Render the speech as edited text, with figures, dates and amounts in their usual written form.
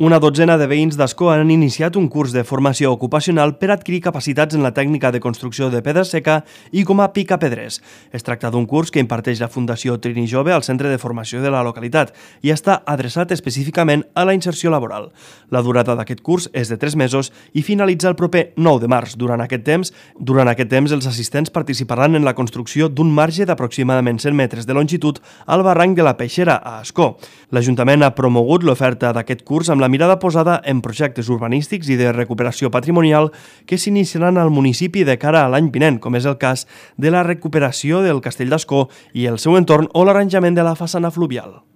Una dotzena de veïns d'Ascó han iniciat un curs de formació ocupacional per adquirir capacitats en la tècnica de construcció de pedra seca i com a picapedrers. Es tracta d'un curs que imparteix la Fundació Trini Jove al centre de formació de la localitat i està adreçat específicament a la inserció laboral. La durada d'aquest curs és de 3 mesos i finalitza el proper 9 de març. Durant aquest temps, els assistents participaran en la construcció d'un marge d'aproximadament 100 metres de longitud al barranc de la Peixera, a Ascó. L'Ajuntament ha promogut l'oferta d'aquest curs amb la mirada posada en projectes urbanístics i de recuperació patrimonial que s'iniciaran al municipi de cara a l'any vinent, com és el cas de la recuperació del Castell d'Ascó i el seu entorn o l'arranjament de la façana fluvial.